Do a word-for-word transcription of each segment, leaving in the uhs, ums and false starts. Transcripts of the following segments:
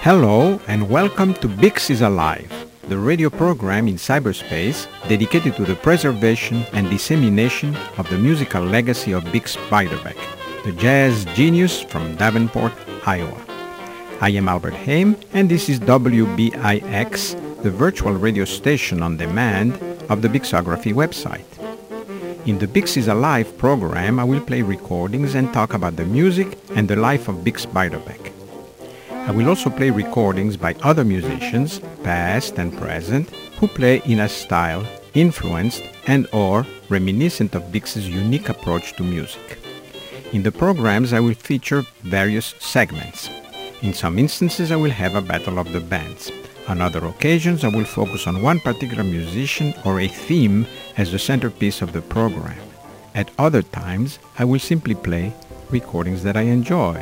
Hello and welcome to Bix is Alive, the radio program in cyberspace dedicated to the preservation and dissemination of the musical legacy of Bix Beiderbecke, the jazz genius from Davenport, Iowa. I am Albert Haim, and this is W B I X, the virtual radio station on demand of the Bixography website. In the Bix is Alive program, I will play recordings and talk about the music and the life of Bix Beiderbecke. I will also play recordings by other musicians, past and present, who play in a style influenced and or reminiscent of Bix's unique approach to music. In the programs, I will feature various segments. In some instances, I will have a battle of the bands. On other occasions, I will focus on one particular musician or a theme as the centerpiece of the program. At other times, I will simply play recordings that I enjoy.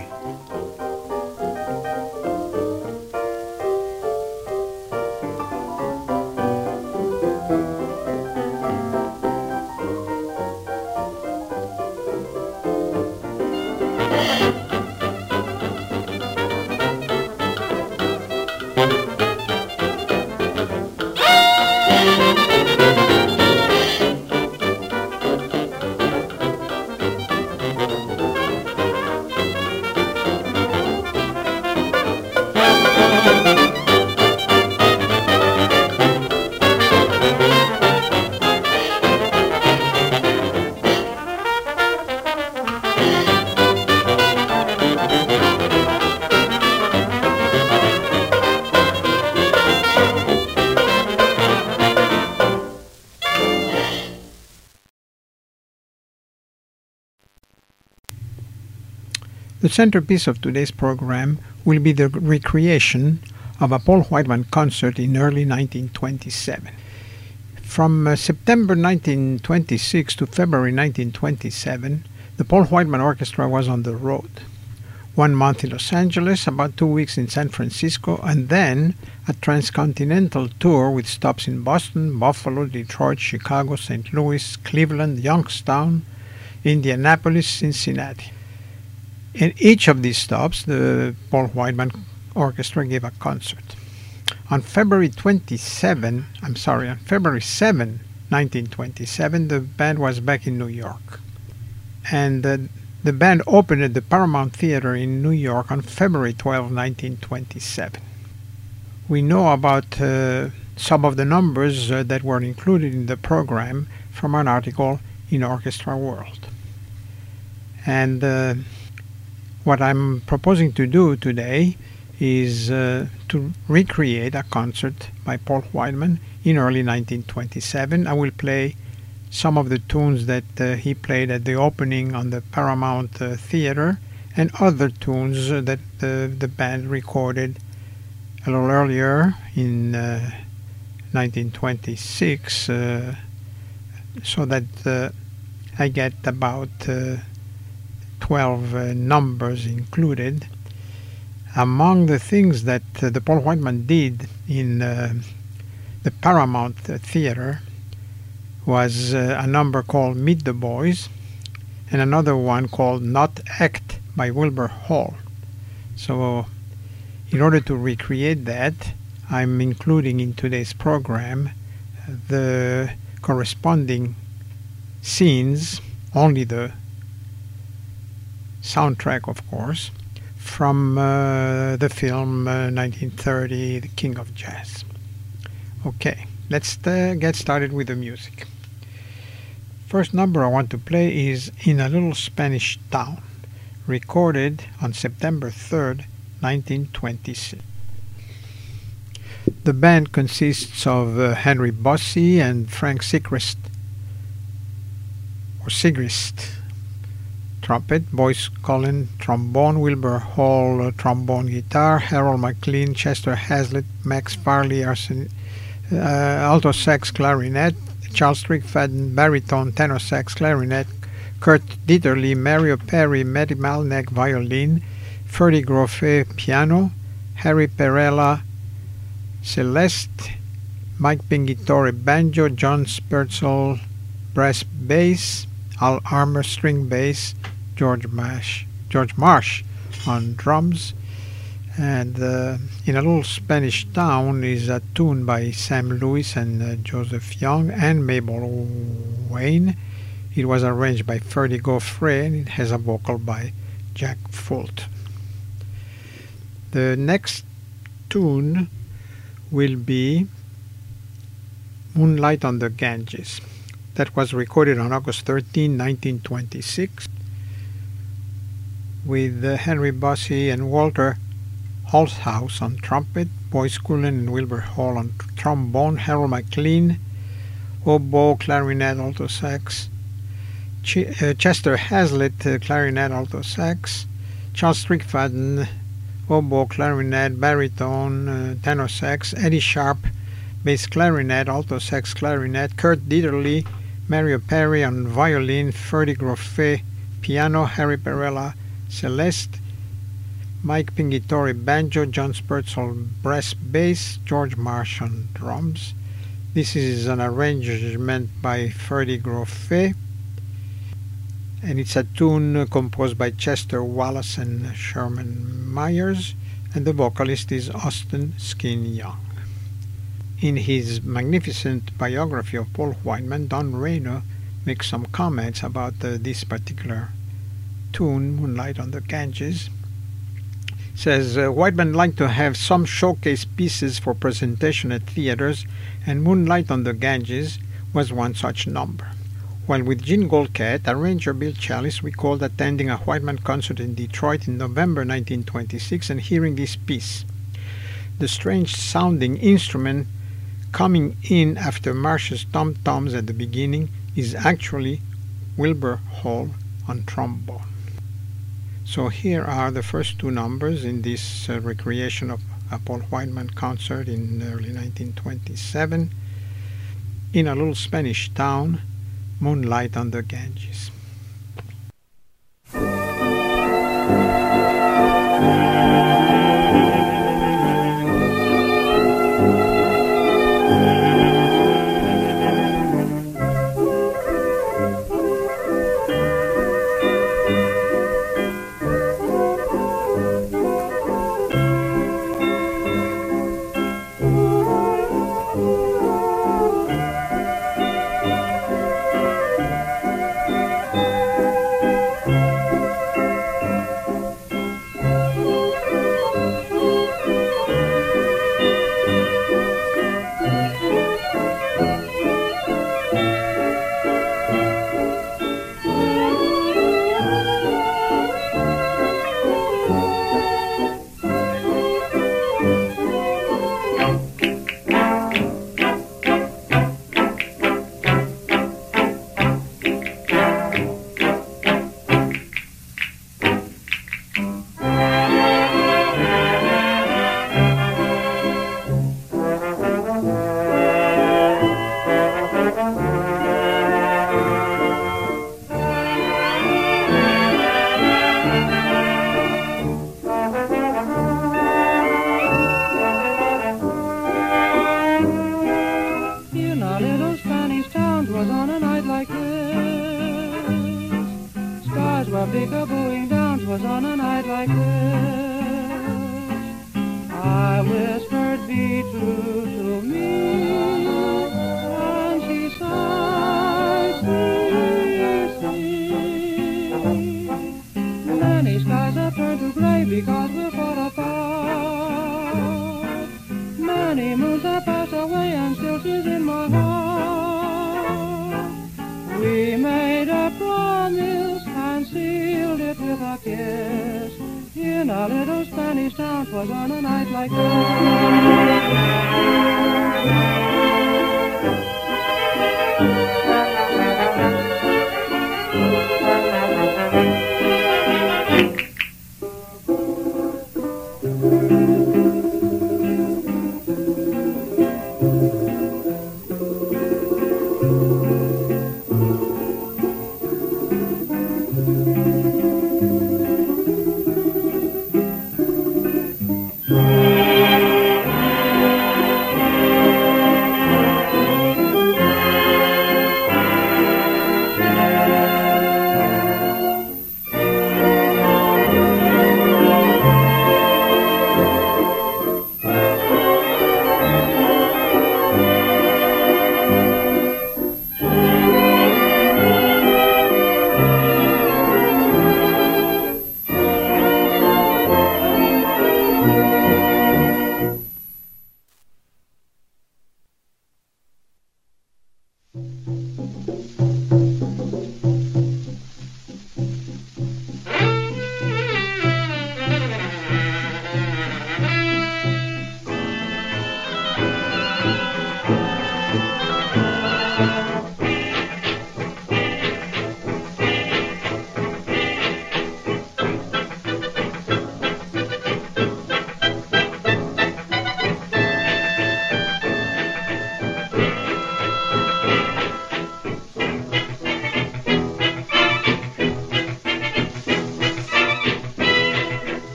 The centerpiece of today's program will be the recreation of a Paul Whiteman concert in early nineteen twenty-seven. From uh, September nineteen twenty-six to February nineteen twenty-seven, the Paul Whiteman Orchestra was on the road. One month in Los Angeles, about two weeks in San Francisco, and then a transcontinental tour with stops in Boston, Buffalo, Detroit, Chicago, Saint Louis, Cleveland, Youngstown, Indianapolis, Cincinnati. In each of these stops, the Paul Whiteman Orchestra gave a concert. On February twenty-seventh, I'm sorry, on February seventh, nineteen twenty-seven, the band was back in New York. And uh, the band opened at the Paramount Theater in New York on February twelfth, nineteen twenty-seven. We know about uh, some of the numbers uh, that were included in the program from an article in Orchestra World. And uh, what I'm proposing to do today is uh, to recreate a concert by Paul Whiteman in early nineteen twenty-seven. I will play some of the tunes that uh, he played at the opening on the Paramount uh, Theater and other tunes uh, that uh, the band recorded a little earlier in uh, nineteen twenty-six, uh, so that uh, I get about uh, twelve uh, numbers included. Among the things that uh, the Paul Whiteman did in uh, the Paramount uh, Theater was uh, a number called Meet the Boys and another one called Not Act by Wilbur Hall. So in order to recreate that, I'm including in today's program uh, the corresponding scenes, only the soundtrack, of course, from uh, the film uh, nineteen thirty, The King of Jazz. Okay, let's uh, get started with the music. First number I want to play is In a Little Spanish Town, recorded on September third, nineteen twenty-six. The band consists of uh, Henry Bossy and Frank Sigrist, or Sigrist, trumpet, Boyce Cullen, trombone, Wilbur Hall, uh, trombone, guitar, Harold McLean, Chester Hazlitt, Max Farley, Arsen, uh, alto sax, clarinet, Charles Strickfaden, baritone, tenor sax, clarinet, Kurt Dieterle, Mario Perry, Matty Malneck, violin, Ferdy Groffet, piano, Harry Perella, Celeste, Mike Pingitore, banjo, John Spurtzell, brass bass, Al Armour, string bass, George Marsh, George Marsh on drums, And uh, in a little Spanish town is a tune by Sam Lewis and uh, Joseph Young and Mabel Wayne. It was arranged by Freddie Goffray and it has a vocal by Jack Fult. The next tune will be Moonlight on the Ganges. That was recorded on August thirteenth, nineteen twenty-six, with uh, Henry Bussey and Walter Holzhaus on trumpet, Boyce Cullen and Wilbur Hall on trombone, Harold McLean, oboe, clarinet, alto sax, Ch- uh, Chester Hazlitt, uh, clarinet, alto sax, Charles Strickfaden, oboe, clarinet, baritone, uh, tenor sax, Eddie Sharp, bass clarinet, alto sax clarinet, Kurt Dieterle, Mario Perry on violin, Freddie Goffray piano, Harry Perella Celeste, Mike Pingitori banjo, John Spurtzall brass bass, George Marsh on drums. This is an arrangement by Freddie Goffray, and it's a tune composed by Chester Wallace and Sherman Myers, and the vocalist is Austin Skin Young. In his magnificent biography of Paul Whiteman, Don Rayner makes some comments about uh, this particular tune, Moonlight on the Ganges. Says, uh, Whiteman liked to have some showcase pieces for presentation at theaters, and Moonlight on the Ganges was one such number. While with Gene Goldcat, arranger Bill Challis recalled attending a Whiteman concert in Detroit in November nineteen twenty-six and hearing this piece. The strange-sounding instrument coming in after Marsh's tom-toms at the beginning is actually Wilbur Hall on trombone. So here are the first two numbers in this uh, recreation of a Paul Whiteman concert in early nineteen twenty-seven. In a little Spanish town, Moonlight on the Ganges.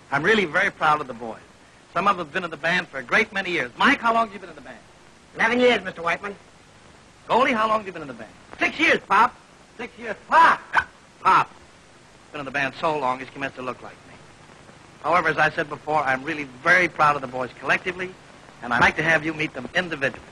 I'm really very proud of the boys. Some of them have been in the band for a great many years. Mike, how long have you been in the band? Eleven years, Mister Whiteman. Goldie, how long have you been in the band? Six years, Pop. Six years. Pop! Pop. Been in the band so long, he's commenced to look like me. However, as I said before, I'm really very proud of the boys collectively, and I'd like to have you meet them individually.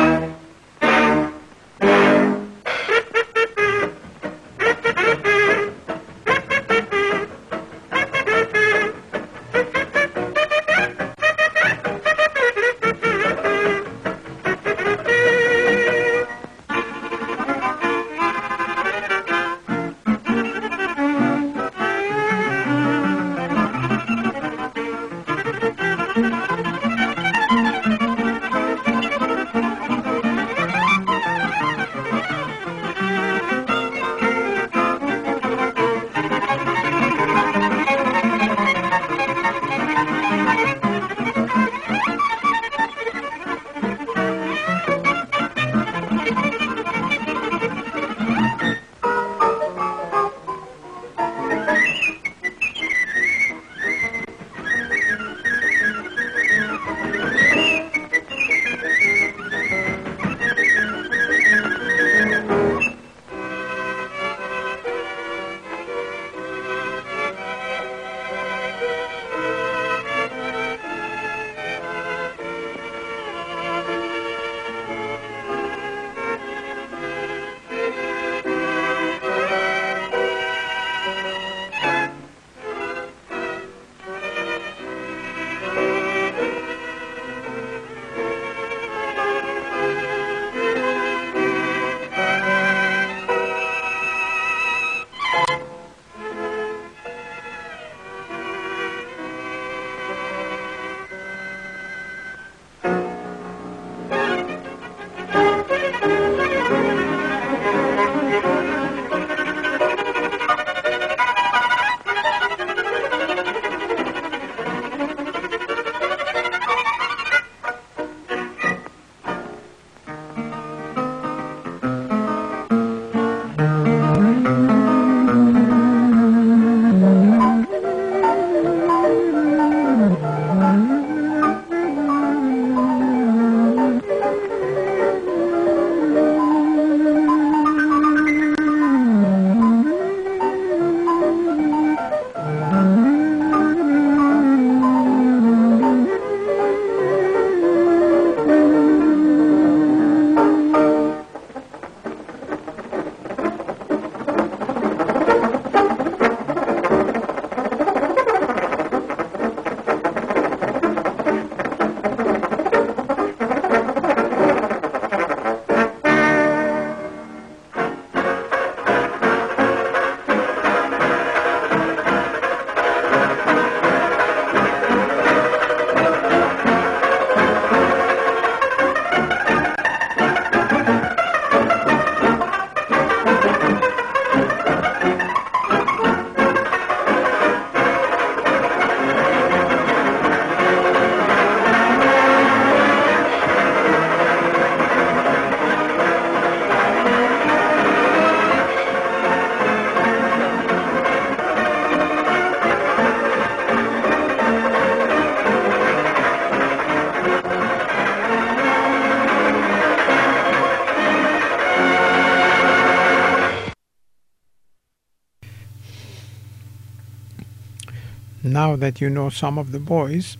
Now that you know some of the boys,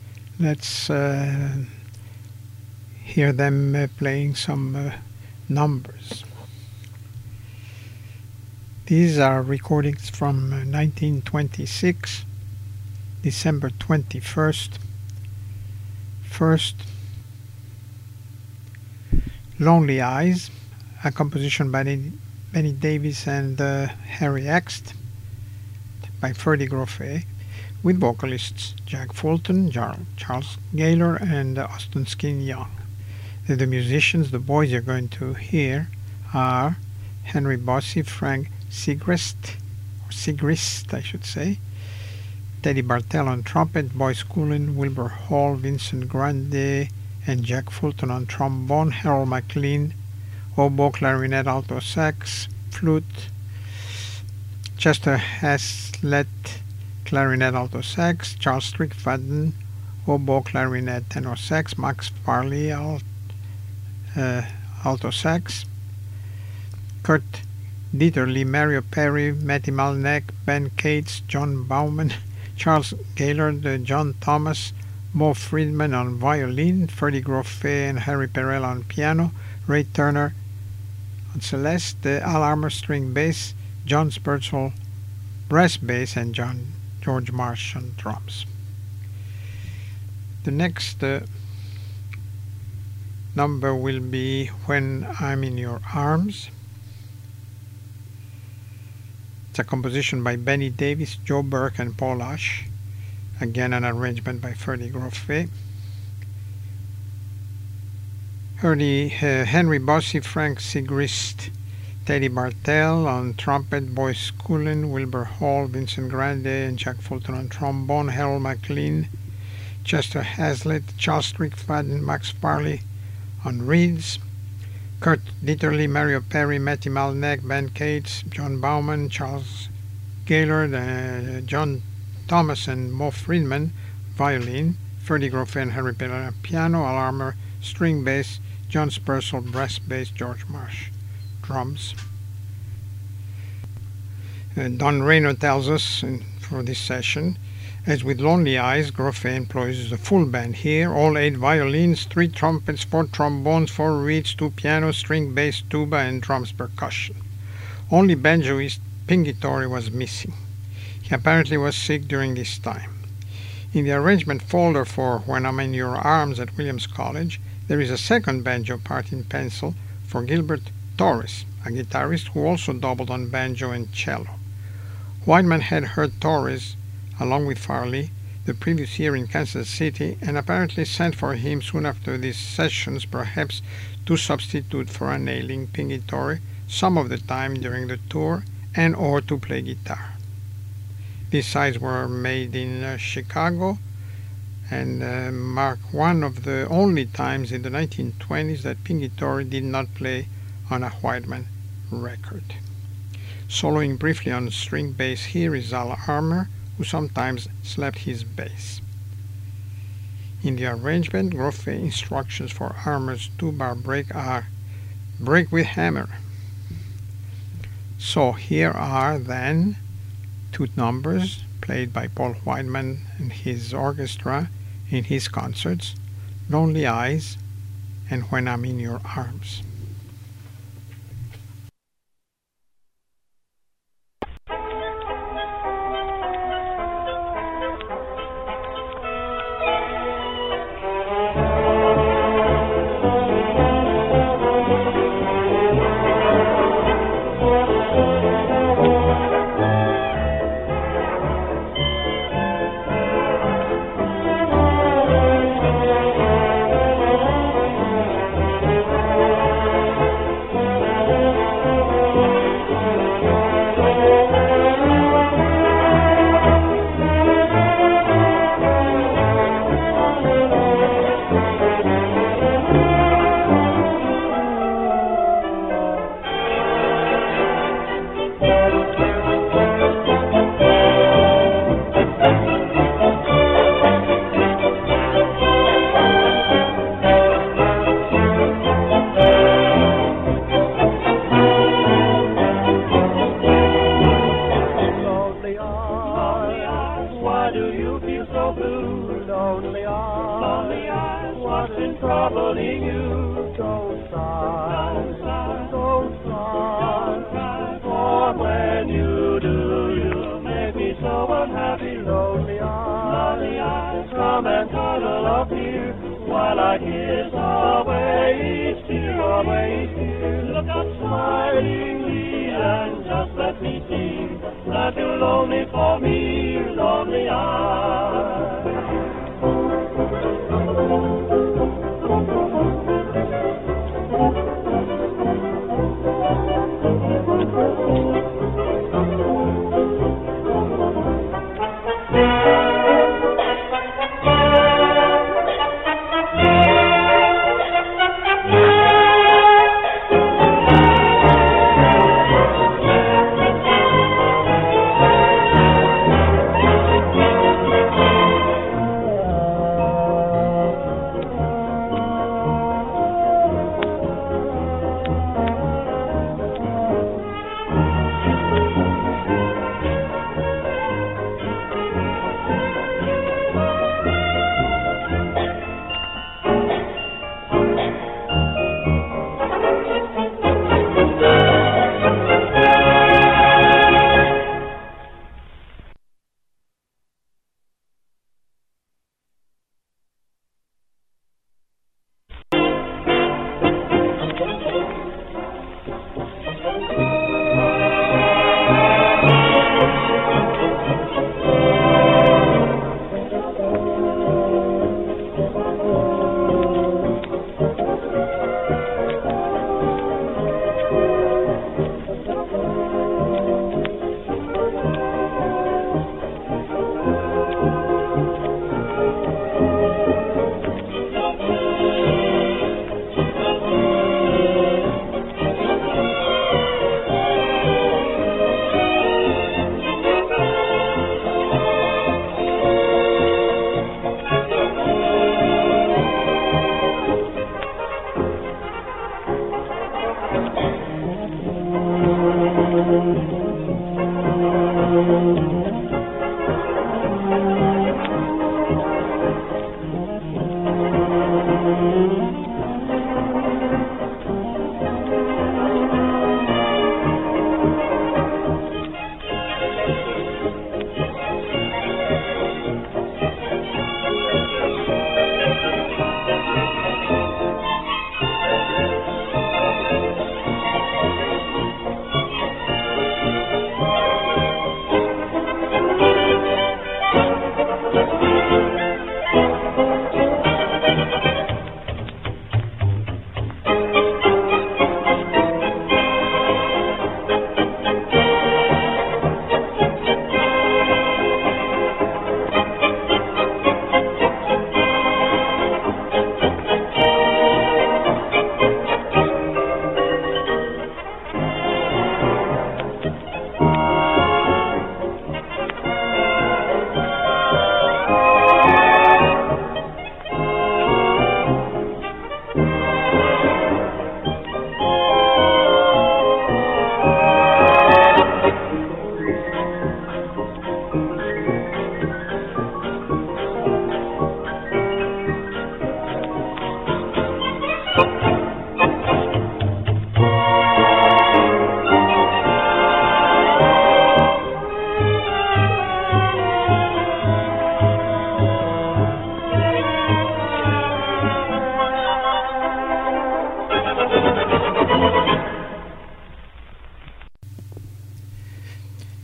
let's uh, hear them uh, playing some uh, numbers. These are recordings from uh, nineteen twenty-six, December twenty-first. First, Lonely Eyes, a composition by Benny Davis and uh, Harry Ext, by Freddie Groffet, with vocalists Jack Fulton, Charles Gaylor, and uh, Austin Skin Young. The, the musicians, the boys you're going to hear, are Henry Bossy, Frank Sigrist, or Sigrist, I should say, Teddy Bartell on trumpet, Boy Schoolin, Wilbur Hall, Vincent Grande, and Jack Fulton on trombone, Harold McLean, oboe, clarinet, alto sax, flute, Chester Haslett, clarinet, alto sax, Charles Strickfaden, oboe, clarinet, tenor sax, Max Farley, alt, uh, alto sax, Kurt Dieterle, Mario Perry, Matty Malneck, Ben Cates, John Bauman, Charles Gaylord, uh, John Thomas, Mo Friedman on violin, Freddie Groffet and Harry Perella on piano, Ray Turner on celeste, uh, Al Armour string bass, John Spurtzell brass bass, and John George Marsh on drums. The next uh, number will be When I'm in Your Arms. It's a composition by Benny Davis, Joe Burke, and Paul Ash. Again, an arrangement by Freddie Groffet. Henry, uh, Henry Bossy, Frank Sigrist, Teddy Bartell on trumpet, Boyce Cullen, Wilbur Hall, Vincent Grande, and Jack Fulton on trombone, Harold McLean, Chester Hazlitt, Charles Strickfaden, Max Farley on reeds, Kurt Dieterle, Mario Perry, Matty Malneck, Ben Cates, John Bauman, Charles Gaylord, uh, John Thomas, and Mo Friedman violin, Freddie Groffet and Harry Perella piano, Al Armour string bass, John Spurcell brass bass, George Marsh drums. Uh, Don Rayner tells us in, for this session, as with Lonely Eyes, Groffet employs the full band here, all eight violins, three trumpets, four trombones, four reeds, two pianos, string bass, tuba, and drums percussion. Only banjoist Pingitori was missing. He apparently was sick during this time. In the arrangement folder for When I'm in Your Arms at Williams College, there is a second banjo part in pencil for Gilbert Torres, a guitarist who also doubled on banjo and cello. Whiteman had heard Torres, along with Farley, the previous year in Kansas City, and apparently sent for him soon after these sessions, perhaps to substitute for an ailing Pingitori some of the time during the tour, and or to play guitar. These sides were made in uh, Chicago, and uh, mark one of the only times in the nineteen twenties that Pingitori did not play on a Whiteman record. Soloing briefly on string bass here is Al Armour, who sometimes slapped his bass. In the arrangement, Groffet instructions for Armour's two-bar break are break with hammer. So here are then two numbers played by Paul Whiteman and his orchestra in his concerts, Lonely Eyes and When I'm in Your Arms.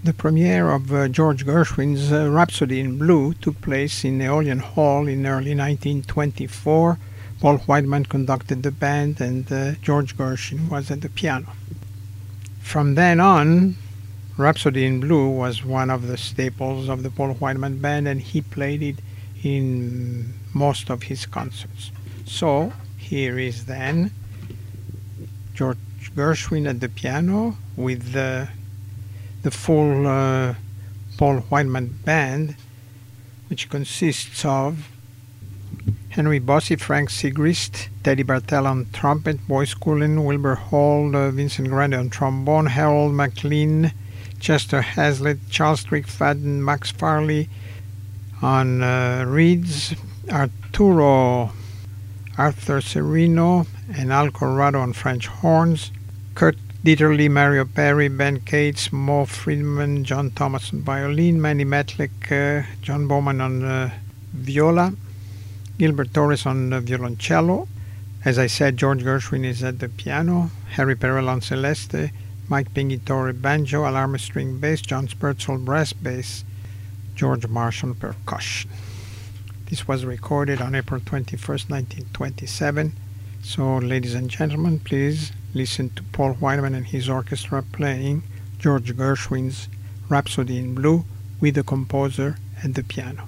The premiere of uh, George Gershwin's uh, Rhapsody in Blue took place in Aeolian Hall in early nineteen twenty-four. Paul Whiteman conducted the band and uh, George Gershwin was at the piano. From then on, Rhapsody in Blue was one of the staples of the Paul Whiteman band, and he played it in most of his concerts. So here is then George Gershwin at the piano with the the full uh, Paul Whiteman band, which consists of Henry Bossy, Frank Sigrist, Teddy Bartell on trumpet, Boyce Coolin, Wilbur Hall, uh, Vincent Grande on trombone, Harold McLean, Chester Hazlitt, Charles Strickfaden, Max Farley on uh, reeds, Arturo Arthur Serino and Al Corrado on French horns, Kurt Dieterle, Mario Perry, Ben Cates, Mo Friedman, John Thomas on violin, Manny Metlick, uh, John Bowman on uh, viola, Gilbert Torres on uh, violoncello. As I said, George Gershwin is at the piano, Harry Perel on celeste, Mike Pingatore banjo, Al Armour string bass, John Spertzl brass bass, George Marshall percussion. This was recorded on April twenty-first, nineteen twenty-seven. So, ladies and gentlemen, please listen to Paul Whiteman and his orchestra playing George Gershwin's Rhapsody in Blue with the composer at the piano.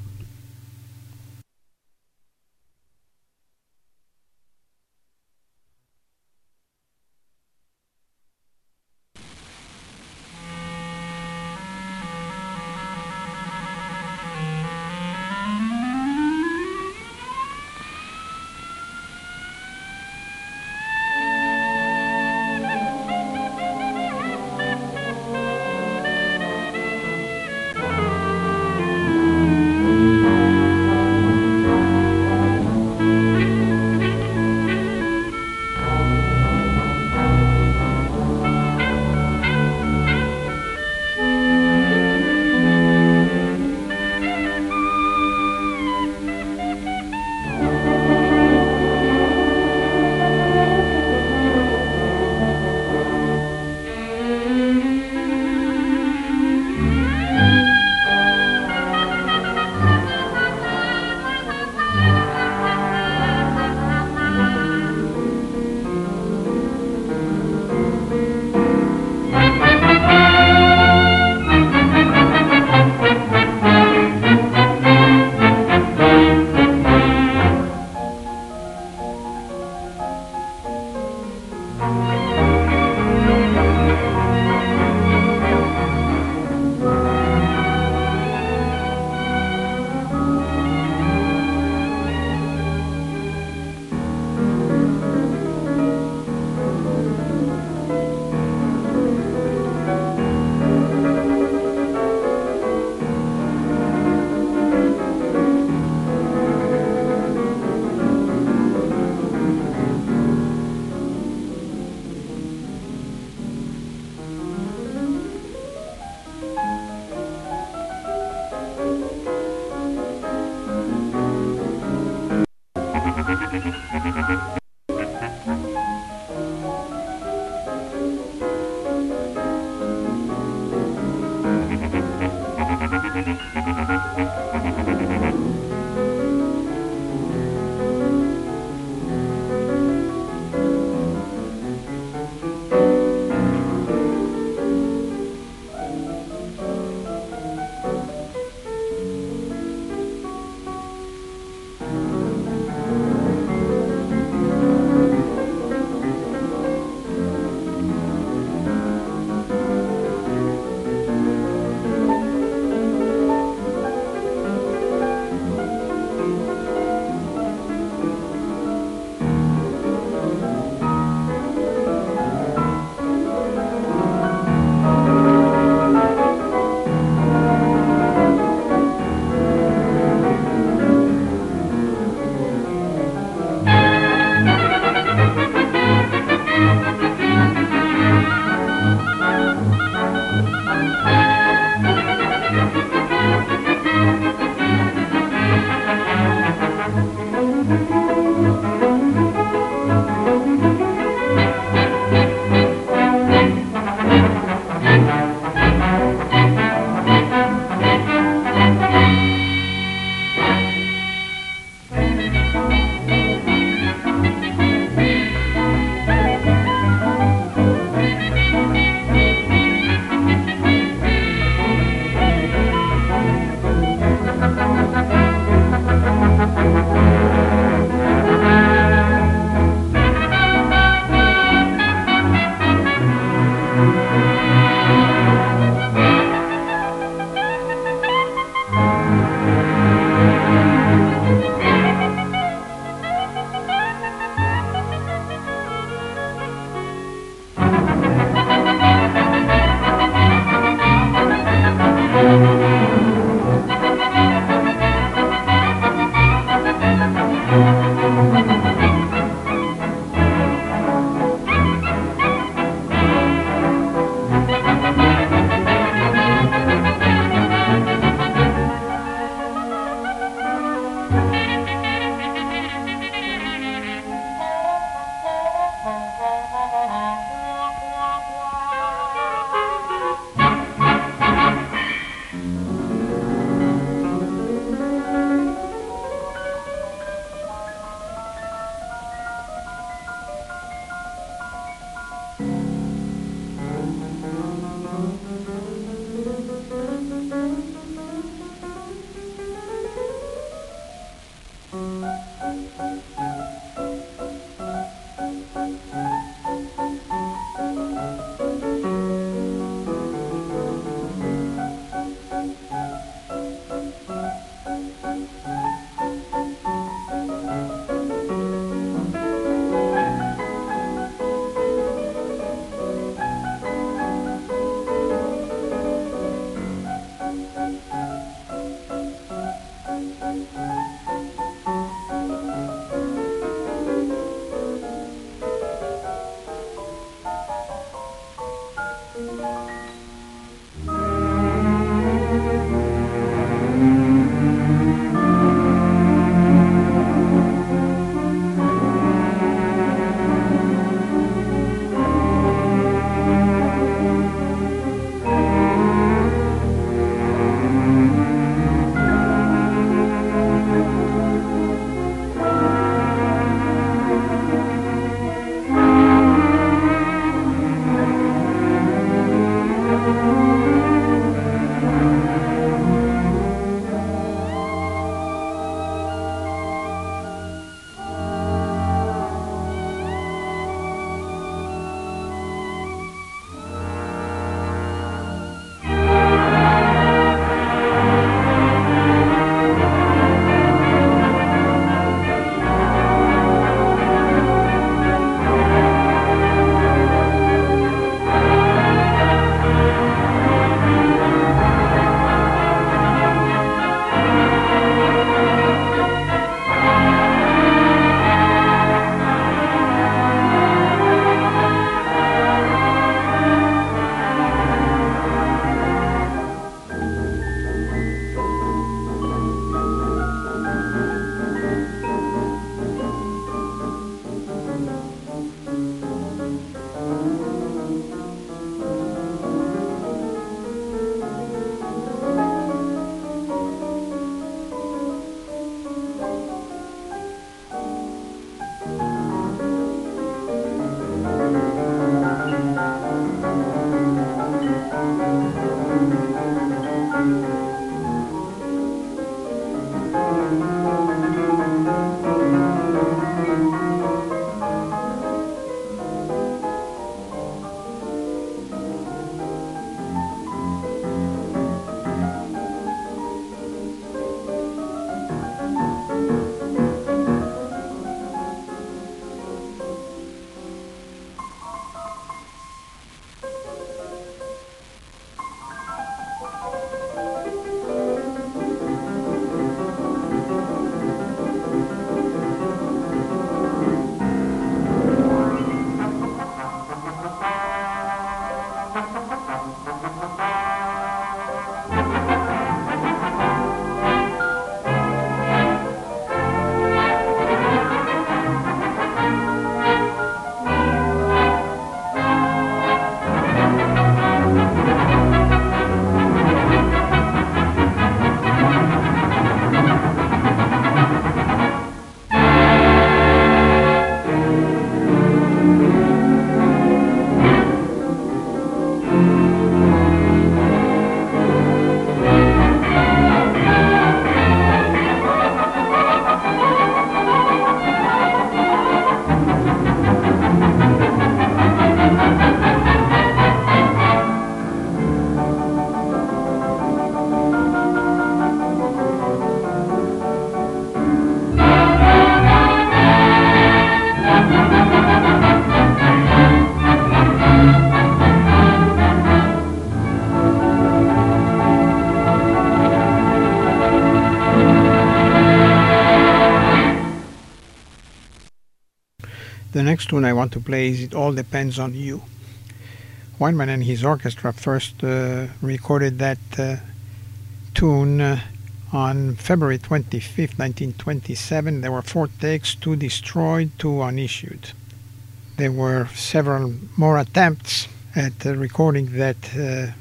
next tune I want to play is It All Depends on You. Whiteman and his orchestra first uh, recorded that uh, tune uh, on February twenty-fifth, nineteen twenty-seven. There were four takes, two destroyed, two unissued. There were several more attempts at uh, recording that uh,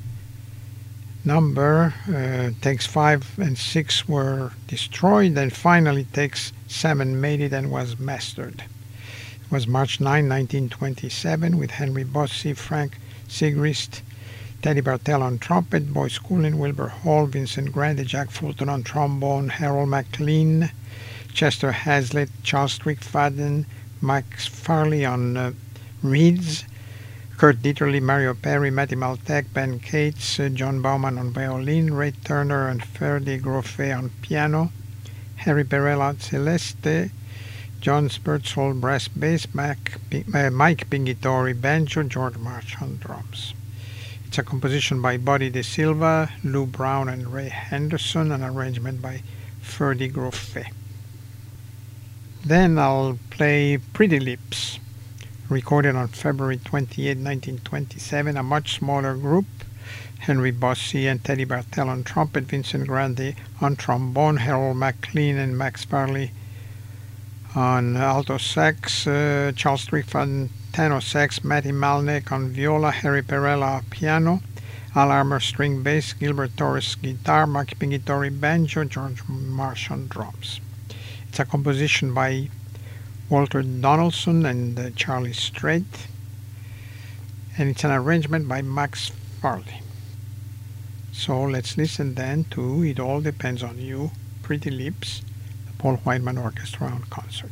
number. Uh, takes five and six were destroyed, and finally takes seven made it and was mastered. It was March ninth, nineteen twenty-seven, with Henry Bossy, Frank Sigrist, Teddy Bartell on trumpet, Boyce Coolin, Wilbur Hall, Vincent Grande, Jack Fulton on trombone, Harold McLean, Chester Hazlitt, Charles Strickfaden, Max Farley on uh, reeds, Kurt Dieterle, Mario Perry, Matty Maltek, Ben Cates, uh, John Bauman on violin, Ray Turner and Ferdy Groffet on piano, Harry Perella on celeste, John Spurtzall brass bass, Mac, uh, Mike Pingitori banjo, George March on drums. It's a composition by Buddy De Silva, Lou Brown and Ray Henderson, an arrangement by Ferdy Groffet. Then I'll play Pretty Lips, recorded on February twenty-eighth, nineteen twenty-seven, a much smaller group. Henry Bossy and Teddy Bartell on trumpet, Vincent Grande on trombone, Harold McLean and Max Farley on alto sax, uh, Charles Strickfaden tenor sax, Matty Malnek on viola, Harry Perella piano, Al Armour string bass, Gilbert Torres guitar, Mark Pingitori banjo, George Marsh on drums. It's a composition by Walter Donaldson and uh, Charlie Strait, and it's an arrangement by Max Farley. So let's listen then to It All Depends on You, Pretty Lips, the Paul Whiteman Orchestra on concert.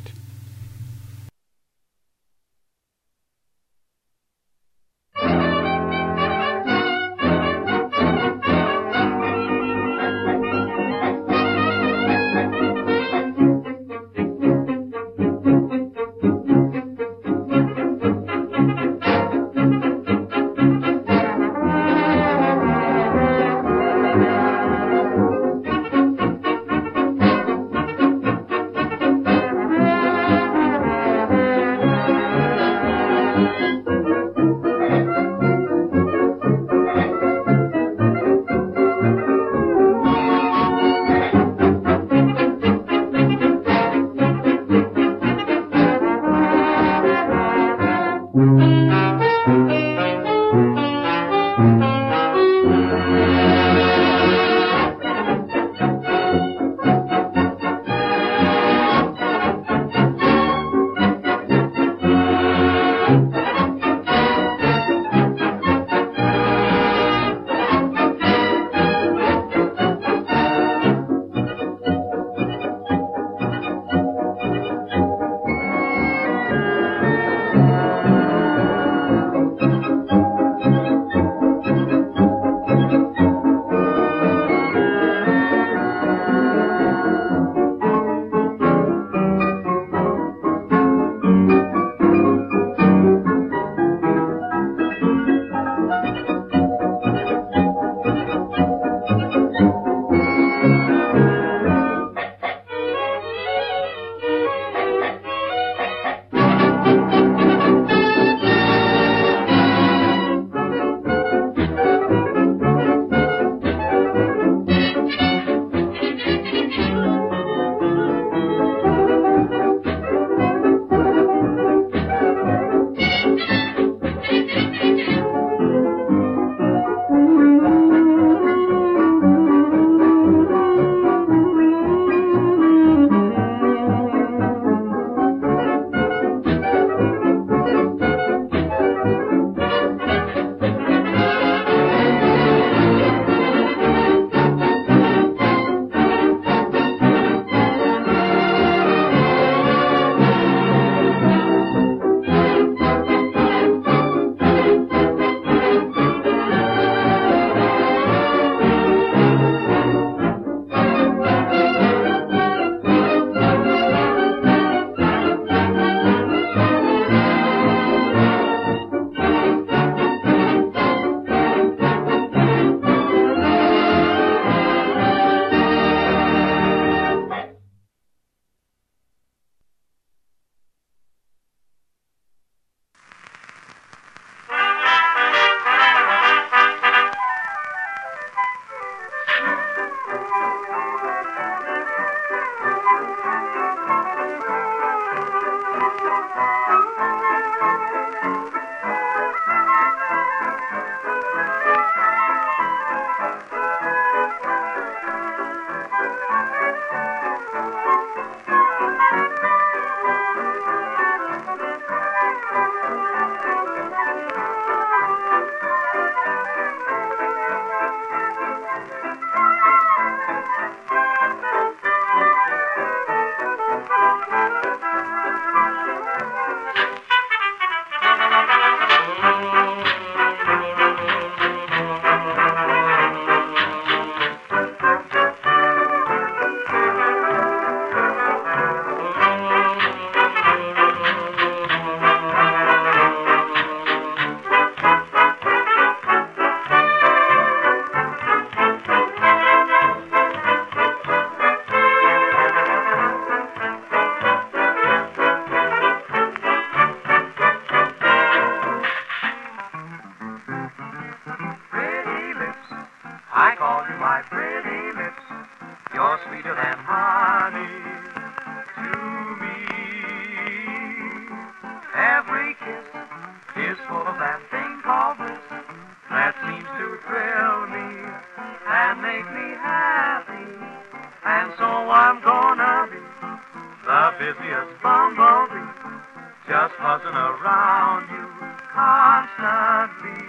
full of that thing called bliss that seems to thrill me and make me happy. And so I'm gonna be the busiest bumblebee, just buzzing around you constantly.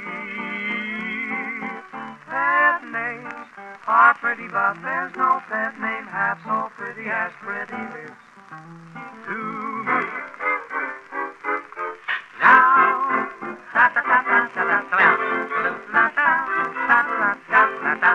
Pet names are pretty, but there's no pet name half so pretty as pretty lips to me. Now, ta ta ta ta ta ta ta ta ta ta ta ta.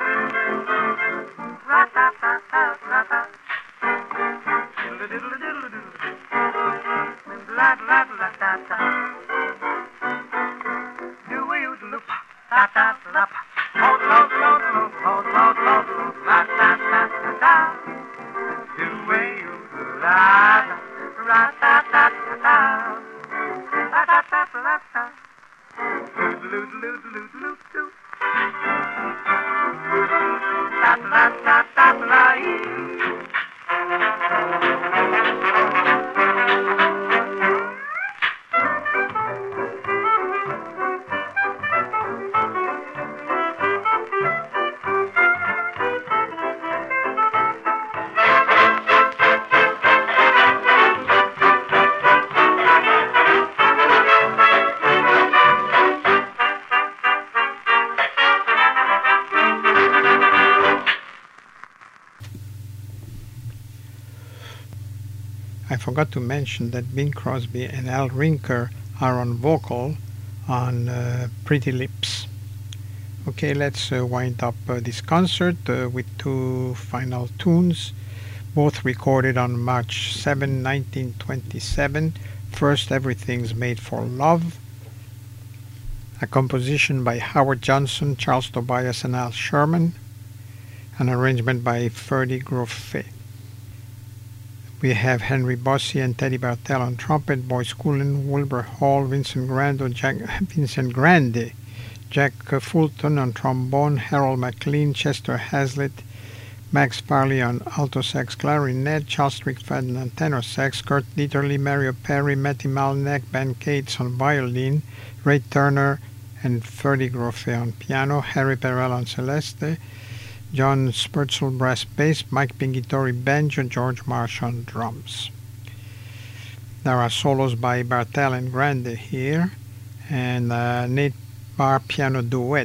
I forgot to mention that Bing Crosby and Al Rinker are on vocal on uh, Pretty Lips. Okay, let's uh, wind up uh, this concert uh, with two final tunes, both recorded on March seventh, nineteen twenty-seven. First, Everything's Made for Love, a composition by Howard Johnson, Charles Tobias, and Al Sherman, an arrangement by Ferdy Groffet. We have Henry Bossy and Teddy Bartell on trumpet, Boyce Cullen, Wilbur Hall, Vincent Grande, Jack, Vincent Grande, Jack Fulton on trombone, Harold McLean, Chester Hazlitt, Max Farley on alto sax clarinet, Charles Strickfaden on tenor sax, Kurt Dieterle, Mario Perry, Matty Malneck, Ben Cates on violin, Ray Turner and Ferdy Groffet on piano, Harry Perrell on celeste, John Spurtzl brass bass, Mike Pingitori banjo, George Marsh on drums. There are solos by Bartell and Grande here, and uh, Nate Barr piano duet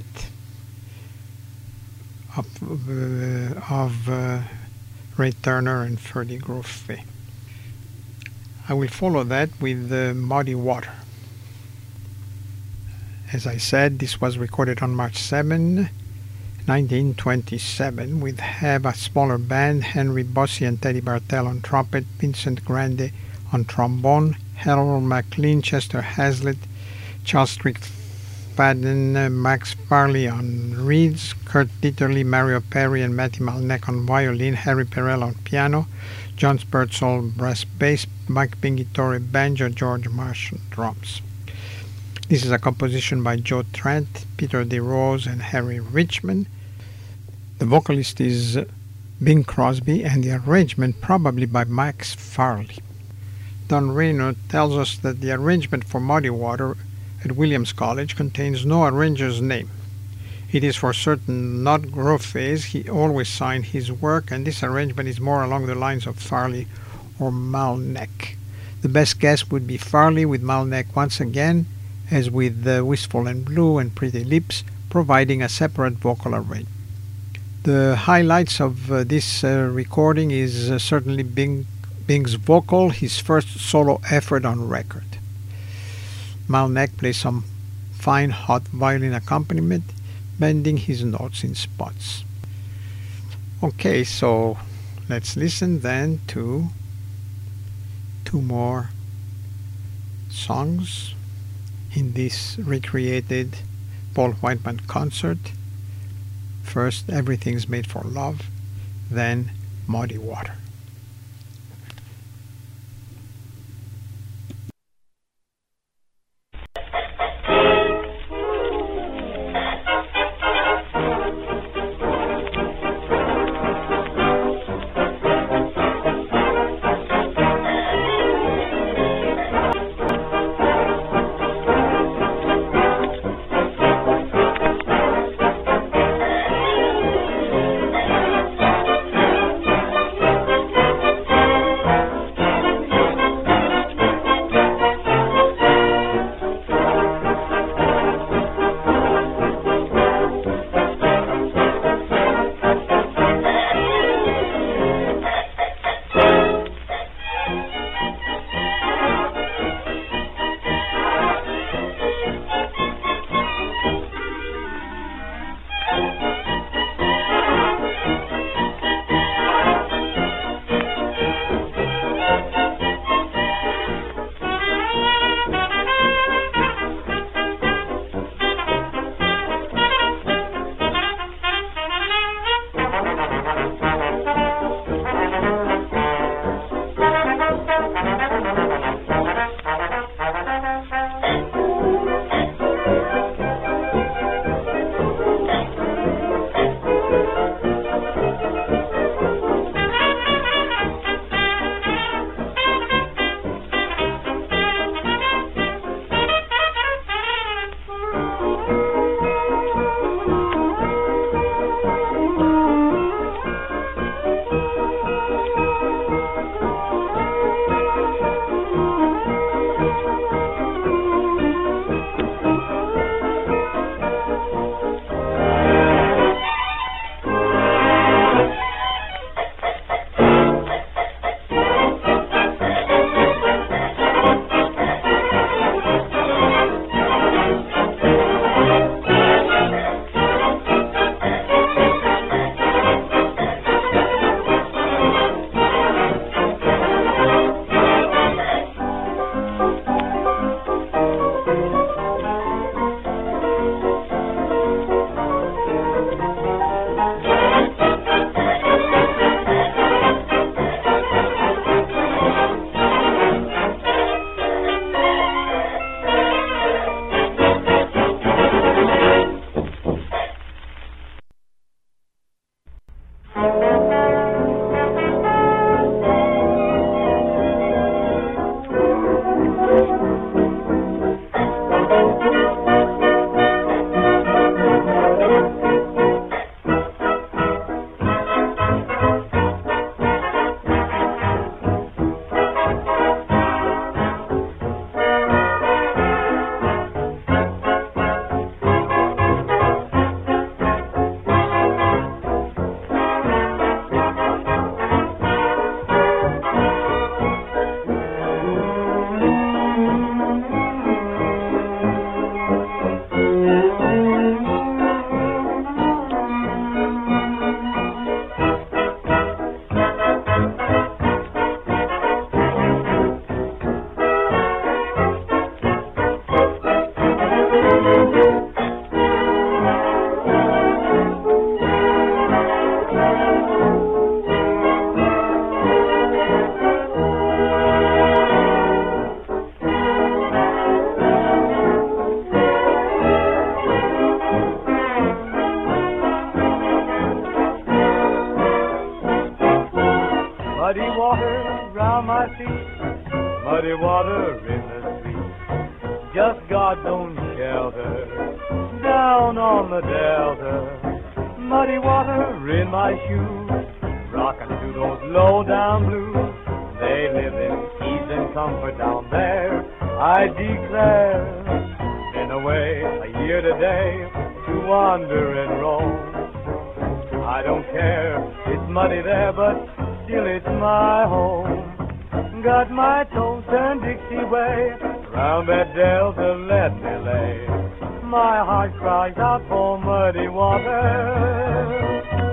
of, uh, of uh, Ray Turner and Ferdy Groffet. I will follow that with uh, Muddy Water. As I said, this was recorded on March seventh, nineteen twenty-seven, with have a smaller band, Henry Bossy and Teddy Bartell on trumpet, Vincent Grande on trombone, Harold McLean, Chester Hazlitt, Charles Strickfaden, uh, Max Farley on reeds, Kurt Dieterle, Mario Perry and Matty Malneck on violin, Harry Perrell on piano, John Spurtzl brass bass, Mike Pingitori banjo, George Marsh on drums. This is a composition by Joe Trent, Peter DeRose, and Harry Richmond. The vocalist is Bing Crosby, and the arrangement probably by Max Farley. Don Rayner tells us that the arrangement for Muddy Water at Williams College contains no arranger's name. It is for certain not Groffet's. He always signed his work, and this arrangement is more along the lines of Farley or Malneck. The best guess would be Farley with Malneck once again, as with the Wistful and Blue and Pretty Lips, providing a separate vocal arrangement. The highlights of uh, this uh, recording is uh, certainly Bing, Bing's vocal, his first solo effort on record. Malneck plays some fine hot violin accompaniment, bending his notes in spots. Okay, so let's listen then to two more songs in this recreated Paul Whiteman concert. First, Everything's Made for Love, then Muddy Water. muddy water in the street. Just God's own shelter down on the delta. Muddy water in my shoes, rockin' to those low-down blues. They live in ease and comfort down there, I declare. Been away a year today to wander and roam. I don't care, it's muddy there, but still it's my home. Got my toes turned Dixie way, round that delta let me lay. My heart cries out for muddy water.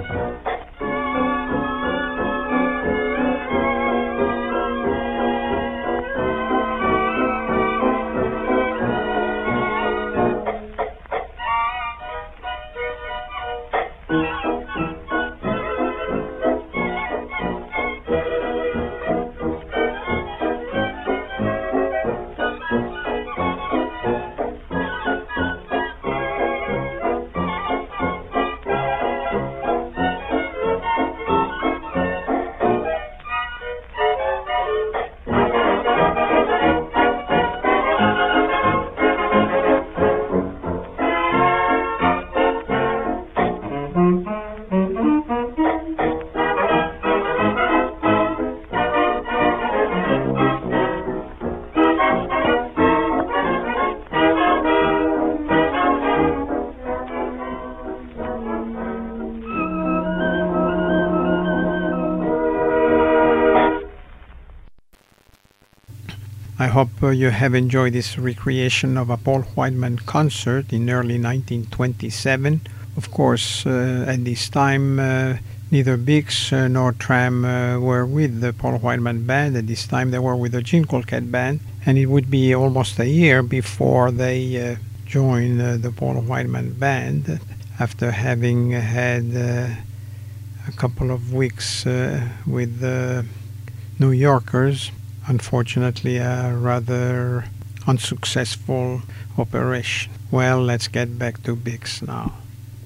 I hope uh, you have enjoyed this recreation of a Paul Whiteman concert in early nineteen twenty-seven. Of course, uh, at this time, uh, neither Bix uh, nor Tram uh, were with the Paul Whiteman Band. At this time, they were with the Gene Colquette Band, and it would be almost a year before they uh, joined uh, the Paul Whiteman Band after having had uh, a couple of weeks uh, with the New Yorkers. Unfortunately, a rather unsuccessful operation. Well, let's get back to Bix now.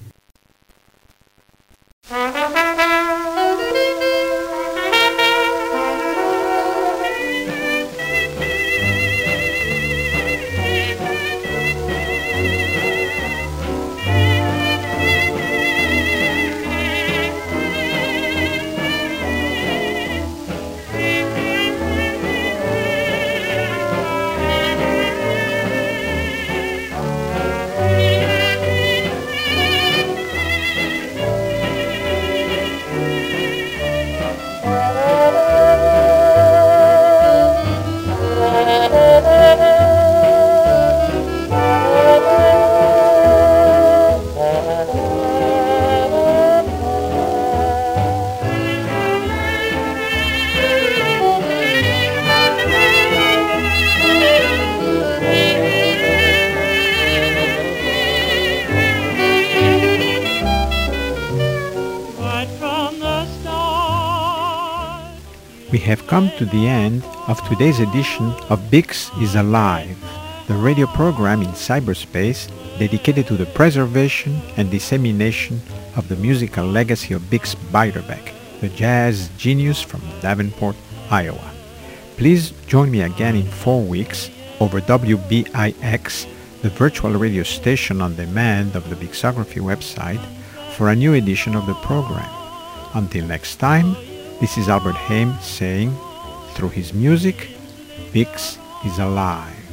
We have come to the end of today's edition of Bix is Alive, the radio program in cyberspace dedicated to the preservation and dissemination of the musical legacy of Bix Beiderbecke, the jazz genius from Davenport, Iowa. Please join me again in four weeks over W B I X, the virtual radio station on demand of the Bixography website, for a new edition of the program. Until next time, this is Albert Haim saying, through his music, Bix is alive.